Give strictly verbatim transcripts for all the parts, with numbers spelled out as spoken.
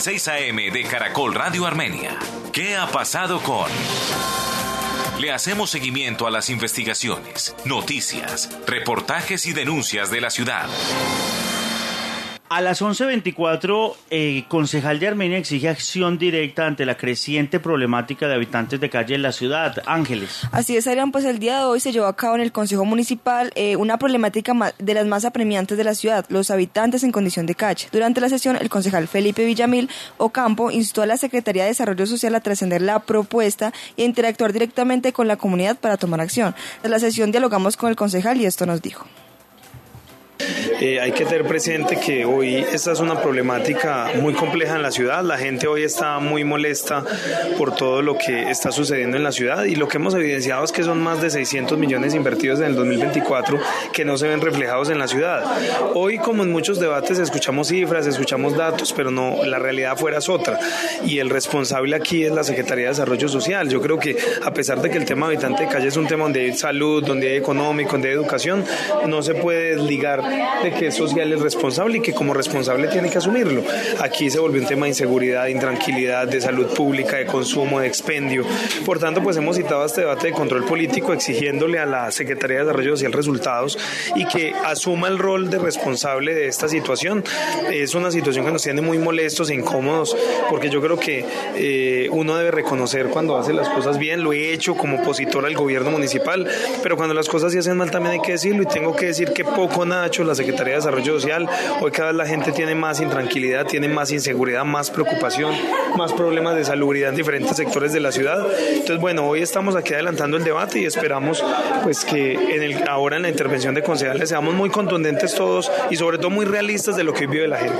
seis a eme de Caracol Radio Armenia. ¿Qué ha pasado con...? Le hacemos seguimiento a las investigaciones, noticias, reportajes y denuncias de la ciudad. A las once veinticuatro, eh, concejal de Armenia exige acción directa ante la creciente problemática de habitantes de calle en la ciudad. Ángeles. Así es, Adrián, pues el día de hoy se llevó a cabo en el Consejo Municipal eh, una problemática de las más apremiantes de la ciudad, los habitantes en condición de calle. Durante la sesión, el concejal Felipe Villamil Ocampo instó a la Secretaría de Desarrollo Social a trascender la propuesta y a interactuar directamente con la comunidad para tomar acción. En la sesión dialogamos con el concejal y esto nos dijo. Eh, hay que tener presente que hoy esta es una problemática muy compleja en la ciudad. La gente hoy está muy molesta por todo lo que está sucediendo en la ciudad y lo que hemos evidenciado es que son más de seiscientos millones invertidos en el dos mil veinticuatro que no se ven reflejados en la ciudad. Hoy, como en muchos debates, escuchamos cifras, escuchamos datos, pero no, la realidad afuera es otra y el responsable aquí es la Secretaría de Desarrollo Social. Yo creo que a pesar de que el tema habitante de calle es un tema donde hay salud, donde hay económico, donde hay educación, no se puede desligar de que es social el responsable y que como responsable tiene que asumirlo. Aquí se volvió un tema de inseguridad, de intranquilidad, de salud pública, de consumo, de expendio. Por tanto, pues hemos citado este debate de control político exigiéndole a la Secretaría de Desarrollo Social resultados y que asuma el rol de responsable de esta situación. Es una situación que nos tiene muy molestos e incómodos porque yo creo que eh, uno debe reconocer cuando hace las cosas bien. Lo he hecho como opositor al gobierno municipal, pero cuando las cosas se hacen mal también hay que decirlo y tengo que decir que poco nada ha hecho la Secretaría de Desarrollo Social. Hoy cada vez la gente tiene más intranquilidad, tiene más inseguridad, más preocupación, más problemas de salubridad en diferentes sectores de la ciudad. Entonces, bueno, hoy estamos aquí adelantando el debate y esperamos pues que en el, ahora en la intervención de concejales seamos muy contundentes todos y sobre todo muy realistas de lo que vive la gente.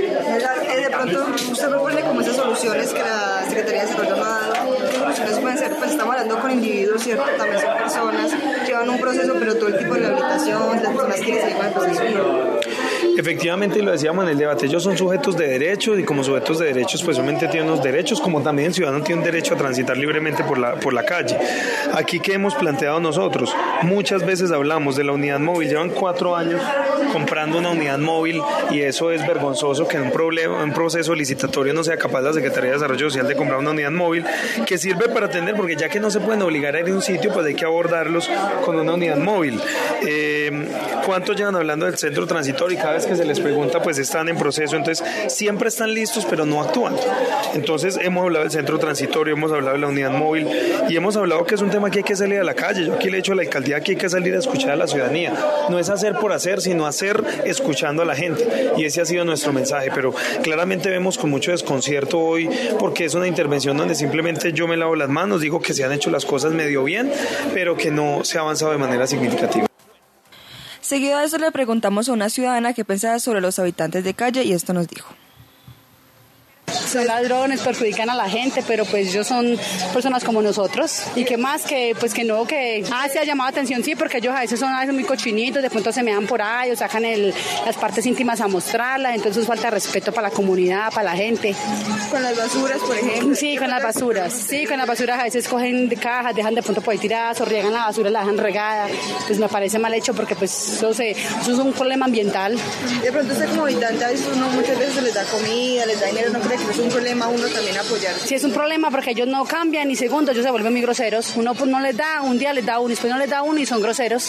De pronto, usted propone como esas soluciones que la Secretaría de Desarrollo no ha dado. ¿Qué soluciones pueden ser? Pues estamos hablando con individuos, ¿cierto? También son personas, llevan un proceso, pero todo el tipo de rehabilitación, las personas quieren seguir con el proceso. Efectivamente, y lo decíamos en el debate, ellos son sujetos de derechos y como sujetos de derechos pues obviamente tienen unos derechos, como también el ciudadano tiene un derecho a transitar libremente por la, por la calle. Aquí, ¿qué hemos planteado nosotros? Muchas veces hablamos de la unidad móvil, llevan cuatro años comprando una unidad móvil y eso es vergonzoso que en un, problema, un proceso licitatorio no sea capaz la Secretaría de Desarrollo Social de comprar una unidad móvil que sirve para atender, porque ya que no se pueden obligar a ir a un sitio, pues hay que abordarlos con una unidad móvil. Eh, ¿Cuánto llevan hablando del centro transitorio? Y cada vez que se les pregunta, pues están en proceso, entonces siempre están listos, pero no actúan. Entonces hemos hablado del centro transitorio, hemos hablado de la unidad móvil y hemos hablado que es un tema que hay que salir a la calle. Yo aquí le he dicho a la alcaldía que hay que salir a escuchar a la ciudadanía. No es hacer por hacer, sino hacer escuchando a la gente. Y ese ha sido nuestro mensaje, pero claramente vemos con mucho desconcierto hoy porque es una intervención donde simplemente yo me lavo las manos, digo que se han hecho las cosas medio bien, pero que no se ha avanzado de manera significativa. Seguido a eso le preguntamos a una ciudadana qué pensaba sobre los habitantes de calle y esto nos dijo. Son ladrones, perjudican a la gente, pero pues ellos son personas como nosotros. Y que más que, pues que no, que, ah, se ha llamado atención, sí, porque ellos a veces son a veces muy cochinitos, de pronto se me dan por ahí o sacan el, las partes íntimas a mostrarlas, entonces falta de respeto para la comunidad, para la gente. Con las basuras, por ejemplo. Sí, con las basuras, sí, con las basuras a veces cogen de cajas, dejan de pronto por ahí tiradas o riegan la basura, la dejan regada, pues me parece mal hecho porque pues eso, se, eso es un problema ambiental. De pronto usted como habitante a veces uno muchas veces les da comida, les da dinero, no cree que es un problema uno también apoyar. Sí, es un problema porque ellos no cambian y segundo, ellos se vuelven muy groseros. Uno pues no les da, un día les da uno y después no les da uno y son groseros.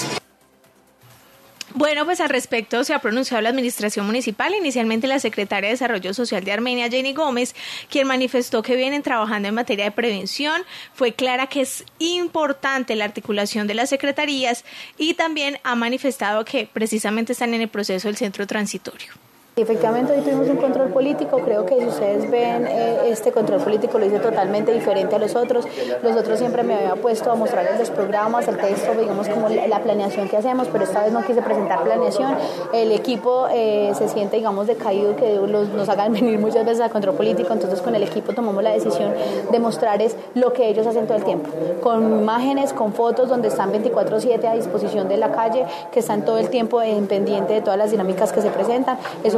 Bueno, pues al respecto se ha pronunciado la administración municipal, inicialmente la secretaria de Desarrollo Social de Armenia, Jenny Gómez, quien manifestó que vienen trabajando en materia de prevención. Fue clara que es importante la articulación de las secretarías y también ha manifestado que precisamente están en el proceso del centro transitorio. Efectivamente, hoy tuvimos un control político. Creo que si ustedes ven, eh, este control político lo hice totalmente diferente a los otros. Los otros siempre me había puesto a mostrarles los programas, el texto, digamos como la, la planeación que hacemos, pero esta vez no quise presentar planeación. El equipo eh, se siente, digamos, decaído, que los, nos hagan venir muchas veces a control político, entonces con el equipo tomamos la decisión de mostrarles lo que ellos hacen todo el tiempo, con imágenes, con fotos, donde están veinticuatro siete a disposición de la calle, que están todo el tiempo en pendiente de todas las dinámicas que se presentan. Eso fue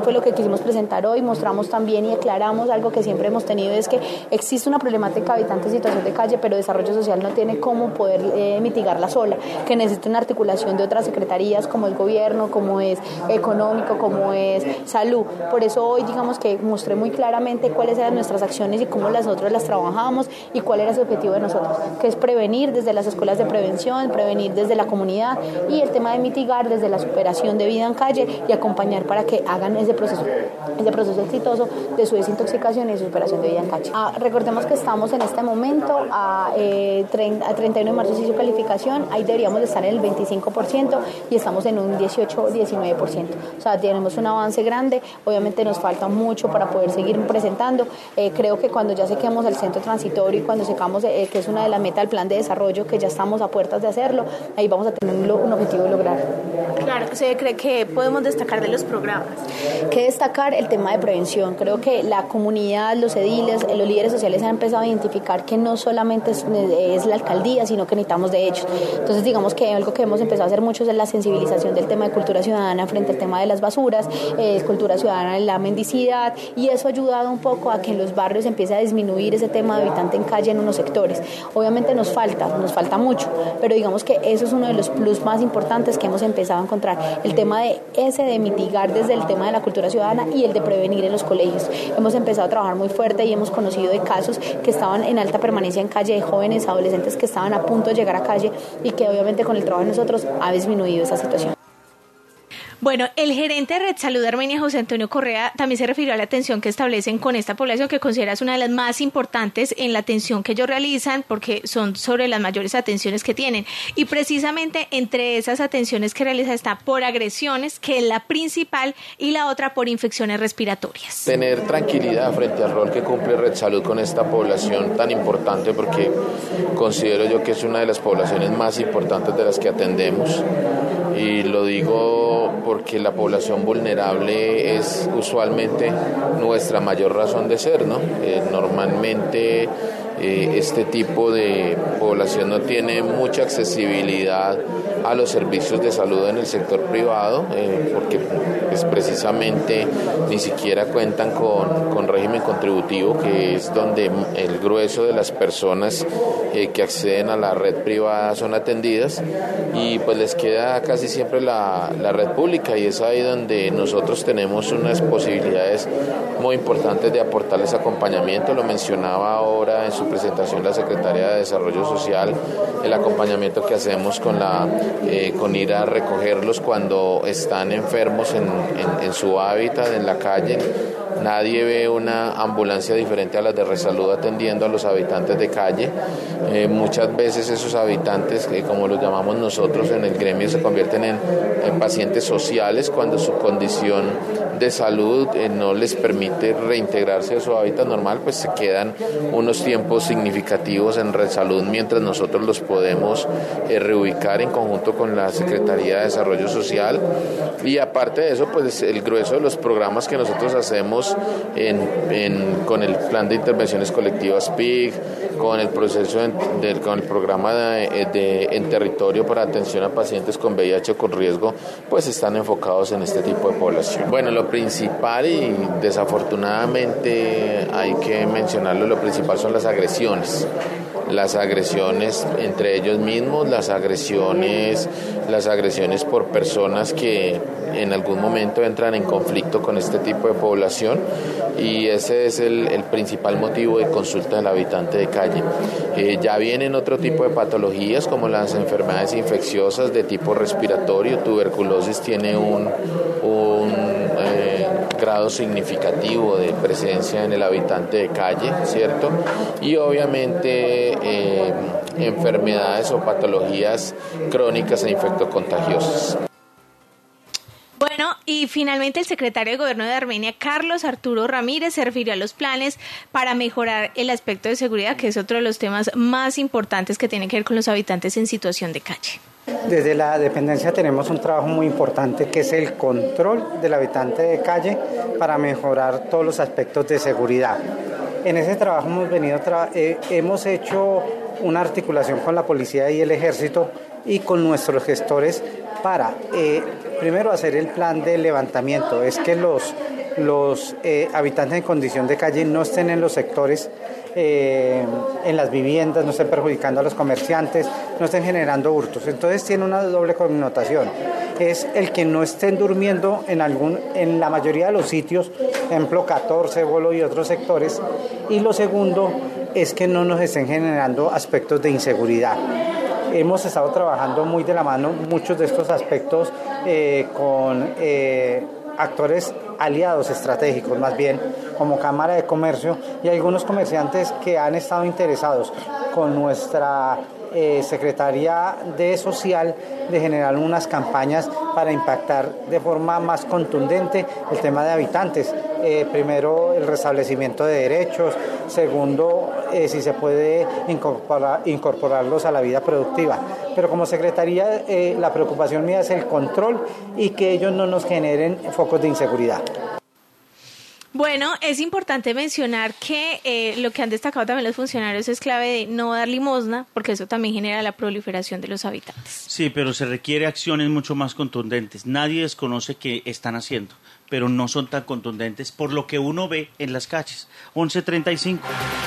fue lo que quisimos presentar hoy. Mostramos también y aclaramos algo que siempre hemos tenido, es que existe una problemática de habitantes en situación de calle, pero desarrollo social no tiene cómo poder eh, mitigarla sola, que necesita una articulación de otras secretarías como el gobierno, como es económico, como es salud. Por eso hoy digamos que mostré muy claramente cuáles eran nuestras acciones y cómo nosotros las trabajamos y cuál era ese objetivo de nosotros, que es prevenir desde las escuelas de prevención, prevenir desde la comunidad y el tema de mitigar desde la superación de vida en calle y acompañar para que hagan ese proceso, ese proceso exitoso de su desintoxicación y su superación de vida en calle. Ah, recordemos que estamos en este momento a, eh, a treinta y uno de marzo se hizo calificación, ahí deberíamos de estar en el veinticinco por ciento y estamos en un dieciocho a diecinueve por ciento. O sea, tenemos un avance grande, obviamente nos falta mucho para poder seguir presentando. Eh, creo que cuando ya sequemos el centro transitorio y cuando secamos, eh, que es una de las metas del plan de desarrollo, que ya estamos a puertas de hacerlo, ahí vamos a tener un, un objetivo de lograr. Claro, ¿se cree que podemos destacar de los programas? Que destacar el tema de prevención. Creo que la comunidad, los ediles, los líderes sociales han empezado a identificar que no solamente es, es la alcaldía, sino que necesitamos de hechos. Entonces, digamos que algo que hemos empezado a hacer mucho es la sensibilización del tema de cultura ciudadana frente al tema de las basuras, eh, cultura ciudadana en la mendicidad, y eso ha ayudado un poco a que en los barrios empiece a disminuir ese tema de habitante en calle en unos sectores. Obviamente nos falta, nos falta mucho, pero digamos que eso es uno de los plus más importantes que hemos empezado a encontrar, el tema de ese de mitigar desde el tema de la cultura ciudadana y el de prevenir en los colegios. Hemos empezado a trabajar muy fuerte y hemos conocido de casos que estaban en alta permanencia en calle, de jóvenes, adolescentes que estaban a punto de llegar a calle y que obviamente con el trabajo de nosotros ha disminuido esa situación. Bueno, el gerente de Red Salud Armenia, José Antonio Correa, también se refirió a la atención que establecen con esta población, que considera es una de las más importantes en la atención que ellos realizan, porque son sobre las mayores atenciones que tienen. Y precisamente entre esas atenciones que realiza está por agresiones, que es la principal, y la otra por infecciones respiratorias. Tener tranquilidad frente al rol que cumple Red Salud con esta población tan importante, porque considero yo que es una de las poblaciones más importantes de las que atendemos. Y lo digo porque la población vulnerable es usualmente nuestra mayor razón de ser, ¿no? Eh, normalmente eh, este tipo de población no tiene mucha accesibilidad a los servicios de salud en el sector privado, eh, porque pues, precisamente ni siquiera cuentan con, con régimen contributivo, que es donde el grueso de las personas eh, que acceden a la red privada son atendidas, y pues les queda casi siempre la, la red pública, y es ahí donde nosotros tenemos unas posibilidades muy importantes de aportarles acompañamiento. Lo mencionaba ahora en su presentación la Secretaría de Desarrollo Social, el acompañamiento que hacemos con la eh, con ir a recogerlos cuando están enfermos en, en, en su hábitat, en la calle. Nadie ve una ambulancia diferente a las de Red Salud atendiendo a los habitantes de calle. Eh, muchas veces esos habitantes, eh, como los llamamos nosotros en el gremio, se convierten en, en pacientes sociales cuando su condición de salud eh, no les permite reintegrarse a su hábitat normal, pues se quedan unos tiempos significativos en Red Salud mientras nosotros los podemos eh, reubicar en conjunto con la Secretaría de Desarrollo Social. Y aparte de eso, pues el grueso de los programas que nosotros hacemos en, en, con el plan de intervenciones colectivas P I C, con el proceso de, de, con el programa de, de, en territorio para atención a pacientes con V I H o con riesgo, pues están enfocados en este tipo de población. Bueno, lo principal, y desafortunadamente hay que mencionarlo, lo principal son las agresiones. Las agresiones entre ellos mismos, las agresiones, las agresiones por personas que en algún momento entran en conflicto con este tipo de población, y ese es el, el principal motivo de consulta del habitante de calle. Eh, ya vienen otro tipo de patologías como las enfermedades infecciosas de tipo respiratorio. Tuberculosis tiene un, un eh, grado significativo de presencia en el habitante de calle, ¿cierto? Y obviamente eh, enfermedades o patologías crónicas e infectocontagiosas. Bueno, y finalmente el secretario de Gobierno de Armenia, Carlos Arturo Ramírez, se refirió a los planes para mejorar el aspecto de seguridad, que es otro de los temas más importantes que tienen que ver con los habitantes en situación de calle. Desde la dependencia tenemos un trabajo muy importante, que es el control del habitante de calle para mejorar todos los aspectos de seguridad. En ese trabajo hemos venido tra- eh, hemos hecho una articulación con la policía y el ejército y con nuestros gestores para, eh, primero, hacer el plan de levantamiento. Es que los los eh, habitantes en condición de calle no estén en los sectores, eh, en las viviendas, no estén perjudicando a los comerciantes, no estén generando hurtos. Entonces tiene una doble connotación. Es el que no estén durmiendo en algún, en la mayoría de los sitios, ejemplo catorce, Bolo y otros sectores. Y lo segundo es que no nos estén generando aspectos de inseguridad. Hemos estado trabajando muy de la mano muchos de estos aspectos eh, con eh, actores aliados estratégicos, más bien como Cámara de Comercio y algunos comerciantes que han estado interesados con nuestra eh, Secretaría de Social de generar unas campañas para impactar de forma más contundente el tema de habitantes. Eh, primero, el restablecimiento de derechos. Segundo, eh, si se puede incorporar, incorporarlos a la vida productiva. Pero como Secretaría, eh, la preocupación mía es el control y que ellos no nos generen focos de inseguridad. Bueno, es importante mencionar que eh, lo que han destacado también los funcionarios es clave de no dar limosna, porque eso también genera la proliferación de los habitantes. Sí, pero se requiere acciones mucho más contundentes. Nadie desconoce que están haciendo, pero no son tan contundentes por lo que uno ve en las calles. once treinta y cinco.